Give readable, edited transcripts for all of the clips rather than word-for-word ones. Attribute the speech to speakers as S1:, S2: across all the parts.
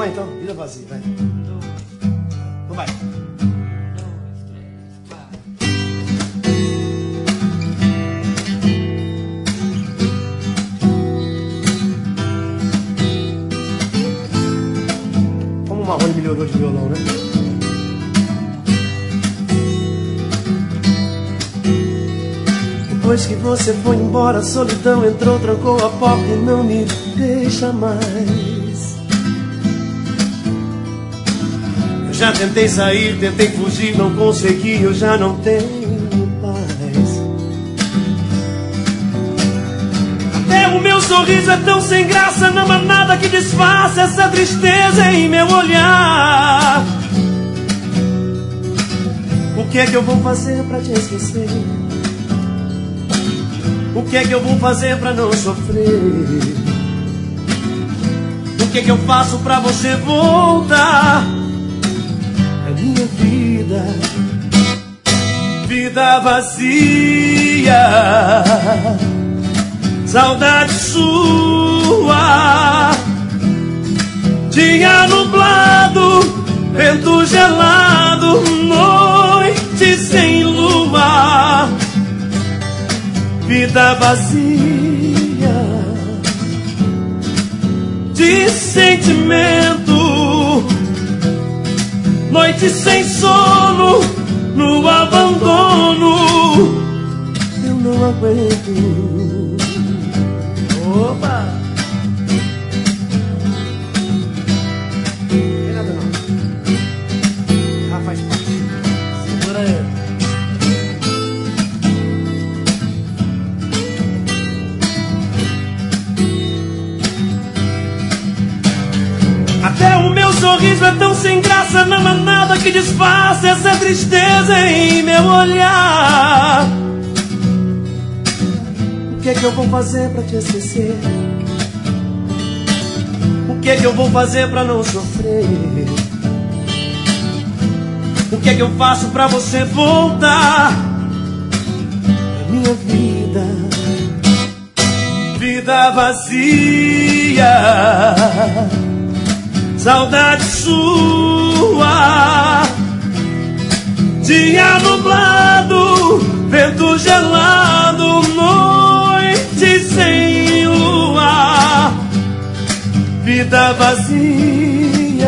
S1: lá então, vida vazia, vai. Então vai. Como o Marrone melhorou de violão, né? Depois que você foi embora, a solidão entrou, trancou a porta e não me deixa mais. Eu já tentei sair, tentei fugir, não consegui, eu já não tenho paz. Até o meu sorriso é tão sem graça, não há nada que disfarce essa tristeza em meu olhar. O que é que eu vou fazer pra te esquecer? O que é que eu vou fazer pra não sofrer? O que é que eu faço pra você voltar? A minha vida, vida vazia, saudade sua. Dia nublado, vento gelado, noite sem lua. Vida vazia de sentimento, noite sem sono, no abandono. Eu não aguento. Opa! Não tem nada não. Já faz parte. Segura aí. Até o meu sorriso é tão sem graça, não há nada que disfarce essa tristeza em meu olhar. O que é que eu vou fazer pra te esquecer? O que é que eu vou fazer pra não sofrer? O que é que eu faço pra você voltar? A minha vida, vida vazia, saudade sua. Dia nublado, vento gelado, noite sem lua. Vida vazia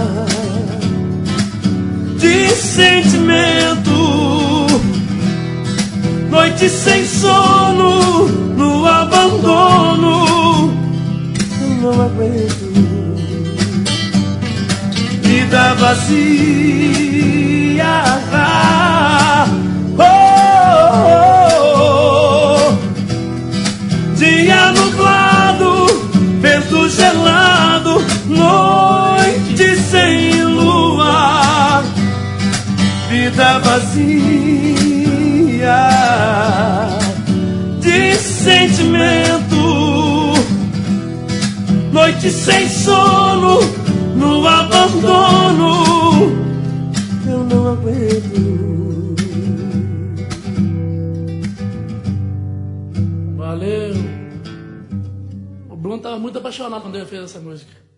S1: de sentimento, noite sem sono, no abandono. Eu não aguento. Vida vazia, oh, oh, oh. Dia nublado, vento gelado, noite sem lua. Vida vazia de sentimento, noite sem sono, no abandono. Eu não aguento.
S2: Valeu. O Bruno estava muito apaixonado quando ele fez essa música.